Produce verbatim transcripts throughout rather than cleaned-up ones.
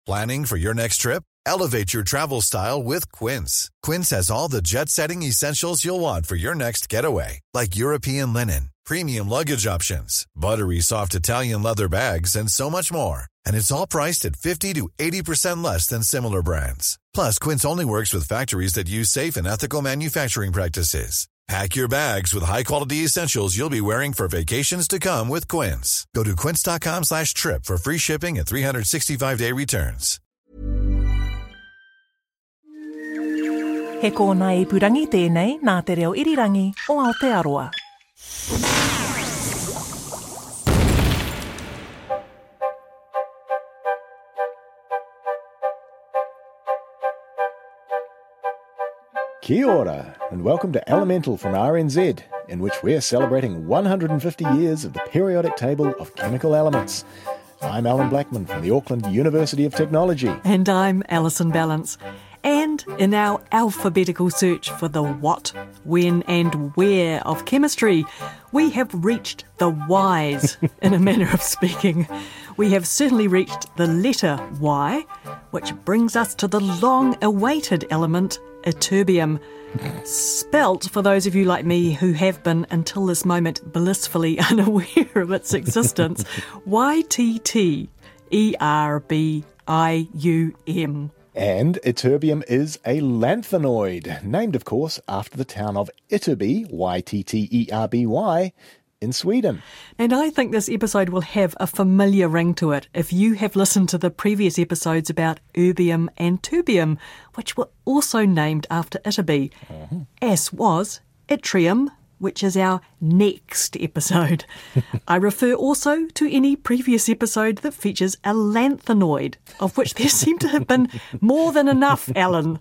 Planning for your next trip? Elevate your travel style with Quince. Quince has all the jet-setting essentials you'll want for your next getaway, like European linen, premium luggage options, buttery soft Italian leather bags, and so much more. And it's all priced at fifty to eighty percent less than similar brands. Plus, Quince only works with factories that use safe and ethical manufacturing practices. Pack your bags with high-quality essentials you'll be wearing for vacations to come with Quince. Go to quince.com slash trip for free shipping and three sixty-five day returns. He kōna i purangi tēnei nā te reo irirangi o Aotearoa. Kia ora, and welcome to Elemental from R N Z, in which we're celebrating one hundred fifty years of the periodic table of chemical elements. I'm Alan Blackman from the Auckland University of Technology. And I'm Alison Ballance. And in our alphabetical search for the what, when and where of chemistry, we have reached the Y's, in a manner of speaking. We have certainly reached the letter Y, which brings us to the long-awaited element, ytterbium. Spelt, for those of you like me who have been, until this moment, blissfully unaware of its existence, Y T T E R B I U M. And ytterbium is a lanthanoid, named, of course, after the town of Ytterby, Y T T E R B Y, in Sweden. And I think this episode will have a familiar ring to it if you have listened to the previous episodes about erbium and terbium, which were also named after Ytterby, uh-huh. as was yttrium, which is our next episode. I refer also to any previous episode that features a lanthanoid, of which there seem to have been more than enough, Alan.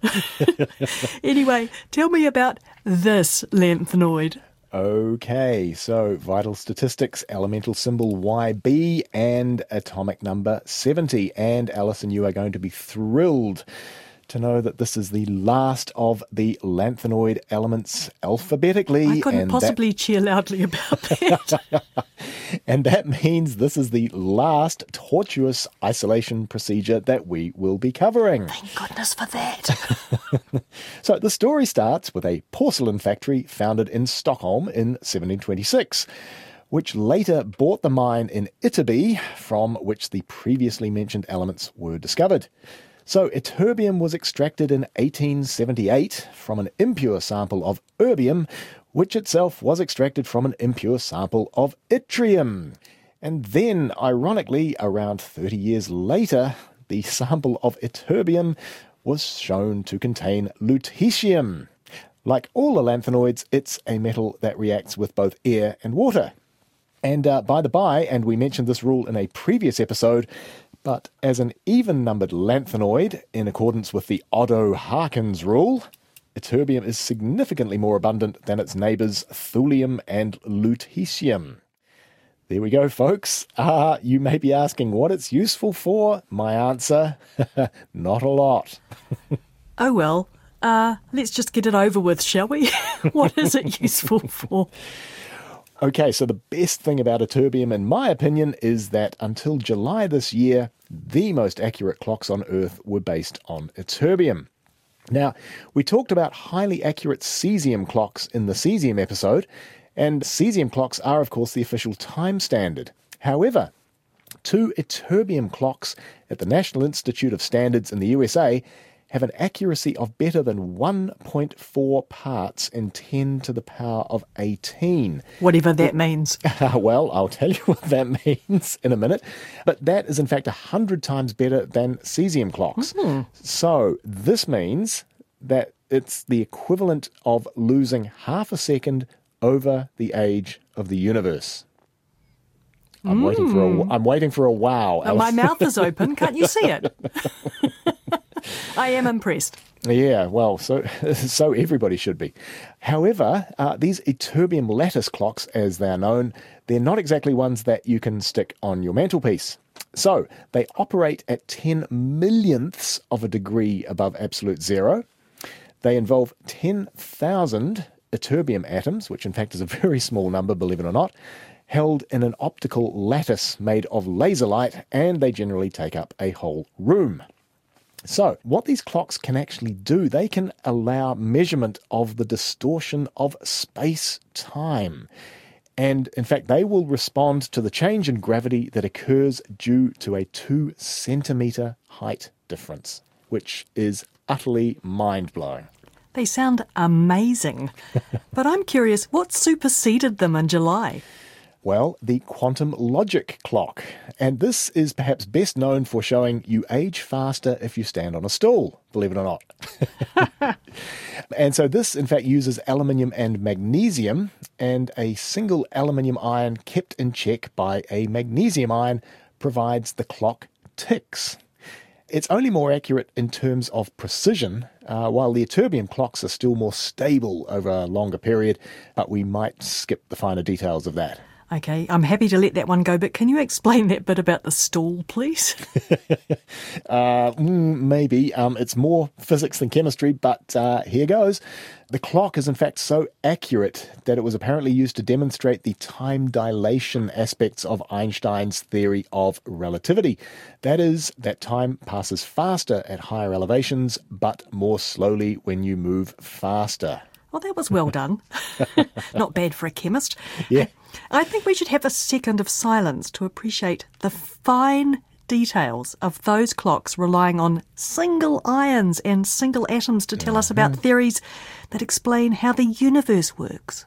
Anyway, tell me about this lanthanoid. Okay, so vital statistics, elemental symbol Y B and atomic number seventy. And Alison, you are going to be thrilled to know that this is the last of the lanthanoid elements alphabetically. I couldn't and possibly that... cheer loudly about that. And that means this is the last tortuous isolation procedure that we will be covering. Thank goodness for that. So the story starts with a porcelain factory founded in Stockholm in seventeen twenty-six, which later bought the mine in Ytterby, from which the previously mentioned elements were discovered. So ytterbium was extracted in eighteen seventy-eight from an impure sample of erbium, which itself was extracted from an impure sample of yttrium. And then, ironically, around thirty years later, the sample of ytterbium was shown to contain lutetium. Like all the lanthanoids, it's a metal that reacts with both air and water. And uh, by the by, and we mentioned this rule in a previous episode, but as an even-numbered lanthanoid, in accordance with the Oddo-Harkins rule, ytterbium is significantly more abundant than its neighbours thulium and lutetium. There we go, folks. Uh, you may be asking what it's useful for. My answer, not a lot. Oh well, uh, let's just get it over with, shall we? What is it useful for? Okay, so the best thing about ytterbium, in my opinion, is that until July this year, the most accurate clocks on Earth were based on ytterbium. Now, we talked about highly accurate cesium clocks in the cesium episode, and cesium clocks are, of course, the official time standard. However, two ytterbium clocks at the National Institute of Standards in the U S A have an accuracy of better than one point four parts in ten to the power of eighteen. Whatever that means. Well, I'll tell you what that means in a minute. But that is in fact one hundred times better than cesium clocks. Mm-hmm. So this means that it's the equivalent of losing half a second over the age of the universe. I'm mm. waiting for a. I'm waiting for a wow. Oh, my mouth is open. Can't you see it? I am impressed. Yeah, well, so so everybody should be. However, uh, these ytterbium lattice clocks, as they're known, they're not exactly ones that you can stick on your mantelpiece. So they operate at ten millionths of a degree above absolute zero. They involve ten thousand ytterbium atoms, which in fact is a very small number, believe it or not, held in an optical lattice made of laser light, and they generally take up a whole room. So what these clocks can actually do, they can allow measurement of the distortion of space-time. And in fact, they will respond to the change in gravity that occurs due to a two centimetre height difference, which is utterly mind-blowing. They sound amazing. But I'm curious, what superseded them in July? Well, the quantum logic clock. And this is perhaps best known for showing you age faster if you stand on a stool, believe it or not. And so this, in fact, uses aluminium and magnesium, and a single aluminium ion kept in check by a magnesium ion provides the clock ticks. It's only more accurate in terms of precision, uh, while the ytterbium clocks are still more stable over a longer period, but we might skip the finer details of that. Okay, I'm happy to let that one go, but can you explain that bit about the stool, please? uh, maybe. Um, it's more physics than chemistry, but uh, here goes. The clock is in fact so accurate that it was apparently used to demonstrate the time dilation aspects of Einstein's theory of relativity. That is, that time passes faster at higher elevations, but more slowly when you move faster. Well, that was well done. Not bad for a chemist. Yeah. I think we should have a second of silence to appreciate the fine details of those clocks relying on single ions and single atoms to tell us about theories that explain how the universe works.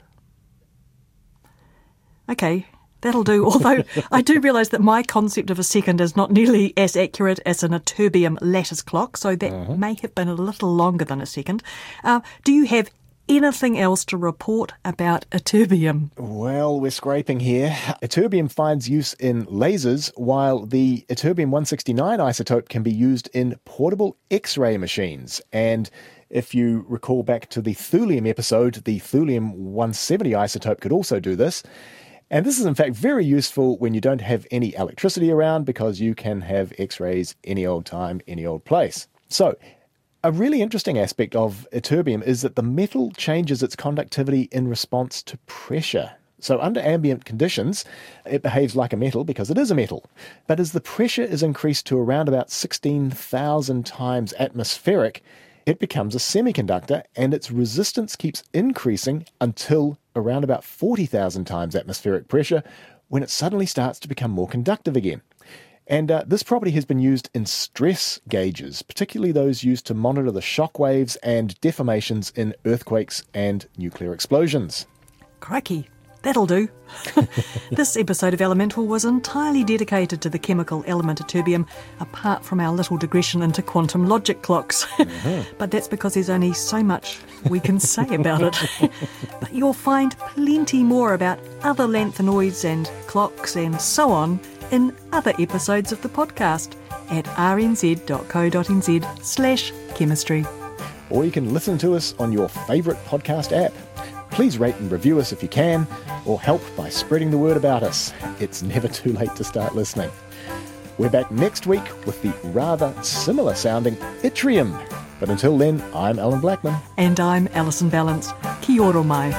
Okay, that'll do. Although I do realise that my concept of a second is not nearly as accurate as an ytterbium lattice clock, so that uh-huh. may have been a little longer than a second. Uh, do you have anything else to report about ytterbium? Well, we're scraping here. Ytterbium finds use in lasers, while the ytterbium one sixty-nine isotope can be used in portable X-ray machines. And if you recall back to the thulium episode, the thulium one seventy isotope could also do this. And this is in fact very useful when you don't have any electricity around, because you can have X-rays any old time, any old place. So, a really interesting aspect of ytterbium is that the metal changes its conductivity in response to pressure. So under ambient conditions, it behaves like a metal because it is a metal. But as the pressure is increased to around about sixteen thousand times atmospheric, it becomes a semiconductor, and its resistance keeps increasing until around about forty thousand times atmospheric pressure, when it suddenly starts to become more conductive again. And uh, this property has been used in stress gauges, particularly those used to monitor the shock waves and deformations in earthquakes and nuclear explosions. Crikey, that'll do. This episode of Elemental was entirely dedicated to the chemical element ytterbium, apart from our little digression into quantum logic clocks. Mm-hmm. But that's because there's only so much we can say about it. But you'll find plenty more about other lanthanoids and clocks and so on in other episodes of the podcast at rnz.co.nz slash chemistry. Or you can listen to us on your favourite podcast app. Please rate and review us if you can, or help by spreading the word about us. It's never too late to start listening. We're back next week with the rather similar sounding yttrium. But until then, I'm Alan Blackman. And I'm Alison Ballance. Kia ora mai.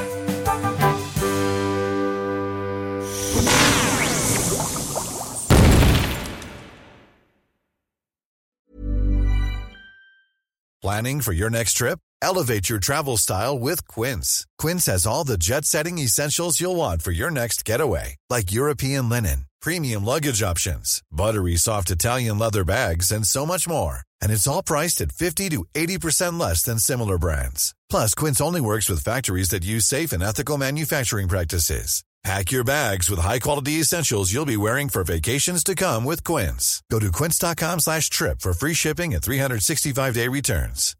Planning for your next trip? Elevate your travel style with Quince. Quince has all the jet-setting essentials you'll want for your next getaway, like European linen, premium luggage options, buttery soft Italian leather bags, and so much more. And it's all priced at fifty to eighty percent less than similar brands. Plus, Quince only works with factories that use safe and ethical manufacturing practices. Pack your bags with high-quality essentials you'll be wearing for vacations to come with Quince. Go to quince.com slash trip for free shipping and three sixty-five day returns.